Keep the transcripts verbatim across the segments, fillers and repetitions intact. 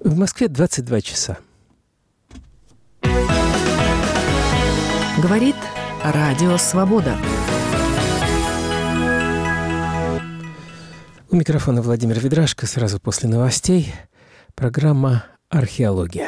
В Москве двадцать два часа. Говорит Радио Свобода. У микрофона Владимир Ведрашко. Сразу после новостей программа «Археология».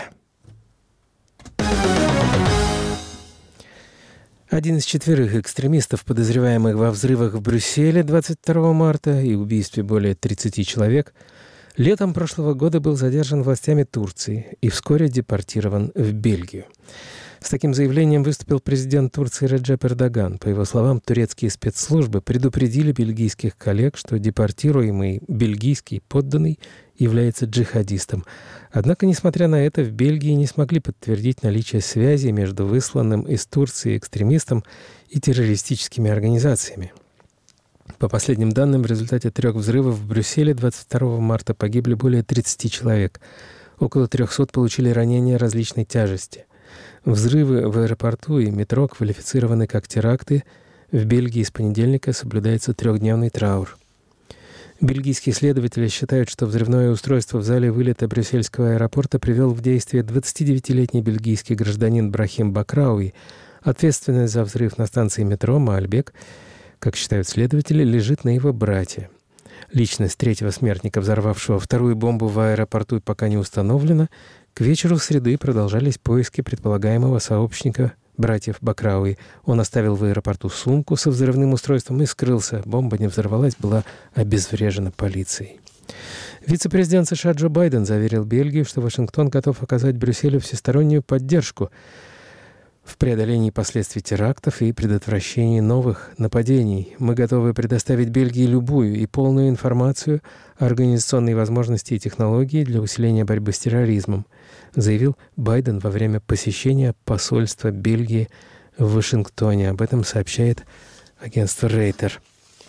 Один из четверых экстремистов, подозреваемых во взрывах в Брюсселе двадцать второго марта и убийстве более тридцати человек, летом прошлого года был задержан властями Турции и вскоре депортирован в Бельгию. С таким заявлением выступил президент Турции Реджеп Эрдоган. По его словам, турецкие спецслужбы предупредили бельгийских коллег, что депортируемый бельгийский подданный является джихадистом. Однако, несмотря на это, в Бельгии не смогли подтвердить наличие связи между высланным из Турции экстремистом и террористическими организациями. По последним данным, в результате трех взрывов в Брюсселе двадцать второго марта погибли более тридцати человек. Около трехсот получили ранения различной тяжести. Взрывы в аэропорту и метро квалифицированы как теракты. В Бельгии с понедельника соблюдается трехдневный траур. Бельгийские следователи считают, что взрывное устройство в зале вылета брюссельского аэропорта привел в действие двадцатидевятилетний бельгийский гражданин Брахим Бакрауи. Ответственность за взрыв на станции метро Маальбек, как считают следователи, лежит на его брате. Личность третьего смертника, взорвавшего вторую бомбу в аэропорту, пока не установлена. К вечеру среды продолжались поиски предполагаемого сообщника братьев Бакрауи. Он оставил в аэропорту сумку со взрывным устройством и скрылся. Бомба не взорвалась, была обезврежена полицией. Вице-президент США Джо Байден заверил Бельгию, что Вашингтон готов оказать Брюсселю всестороннюю поддержку в преодолении последствий терактов и предотвращении новых нападений. Мы готовы предоставить Бельгии любую и полную информацию о организационной возможности и технологии для усиления борьбы с терроризмом, заявил Байден во время посещения посольства Бельгии в Вашингтоне. Об этом сообщает агентство Рейтер.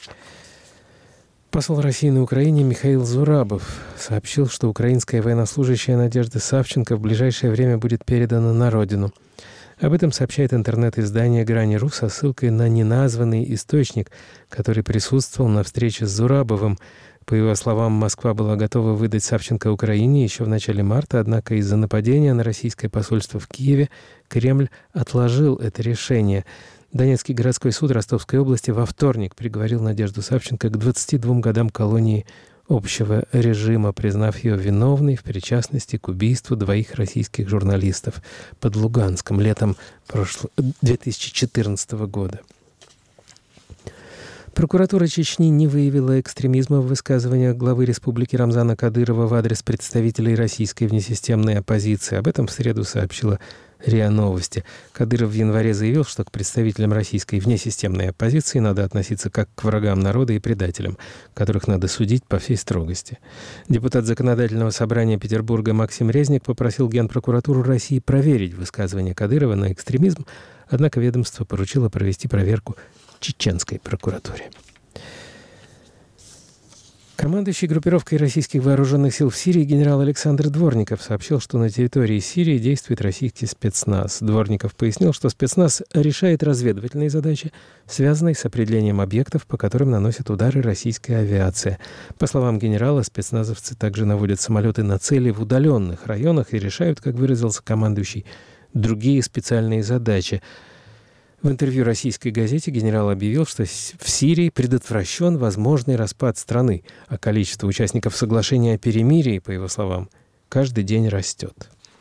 Посол России на Украине Михаил Зурабов сообщил, что украинская военнослужащая Надежда Савченко в ближайшее время будет передана на родину. Об этом сообщает интернет-издание «Грани.ру» со ссылкой на неназванный источник, который присутствовал на встрече с Зурабовым. По его словам, Москва была готова выдать Савченко Украине еще в начале марта, однако из-за нападения на российское посольство в Киеве Кремль отложил это решение. Донецкий городской суд Ростовской области во вторник приговорил Надежду Савченко к двадцати двум годам колонии общего режима, признав ее виновной в причастности к убийству двоих российских журналистов под Луганском летом прошлого две тысячи четырнадцатого года. Прокуратура Чечни не выявила экстремизма в высказываниях главы республики Рамзана Кадырова в адрес представителей российской внесистемной оппозиции. Об этом в среду сообщила РИА Новости. Кадыров в январе заявил, что к представителям российской внесистемной оппозиции надо относиться как к врагам народа и предателям, которых надо судить по всей строгости. Депутат Законодательного собрания Петербурга Максим Резник попросил Генпрокуратуру России проверить высказывания Кадырова на экстремизм, однако ведомство поручило провести проверку чеченской прокуратуре. Командующий группировкой российских вооруженных сил в Сирии генерал Александр Дворников сообщил, что на территории Сирии действует российский спецназ. Дворников пояснил, что спецназ решает разведывательные задачи, связанные с определением объектов, по которым наносит удары российская авиация. По словам генерала, спецназовцы также наводят самолеты на цели в удаленных районах и решают, как выразился командующий, другие специальные задачи. В интервью российской газете генерал объявил, что в Сирии предотвращен возможный распад страны, а количество участников соглашения о перемирии, по его словам, каждый день растет.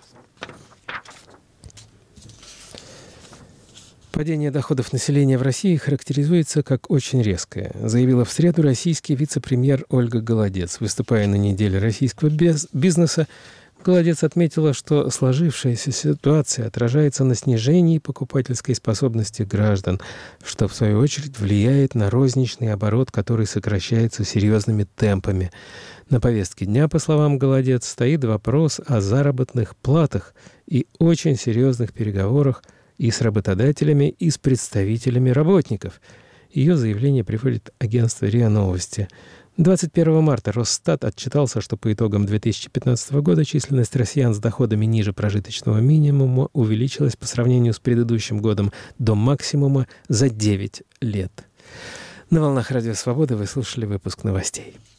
Падение доходов населения в России характеризуется как очень резкое, заявила в среду российский вице-премьер Ольга Голодец. Выступая на неделе российского бизнеса, Голодец отметила, что сложившаяся ситуация отражается на снижении покупательской способности граждан, что в свою очередь влияет на розничный оборот, который сокращается серьезными темпами. На повестке дня, по словам Голодец, стоит вопрос о заработных платах и очень серьезных переговорах и с работодателями, и с представителями работников. Ее заявление приводит агентство РИА Новости. двадцать первого марта Росстат отчитался, что по итогам две тысячи пятнадцатого года численность россиян с доходами ниже прожиточного минимума увеличилась по сравнению с предыдущим годом до максимума за девять лет. На волнах Радио Свобода вы слушали выпуск новостей.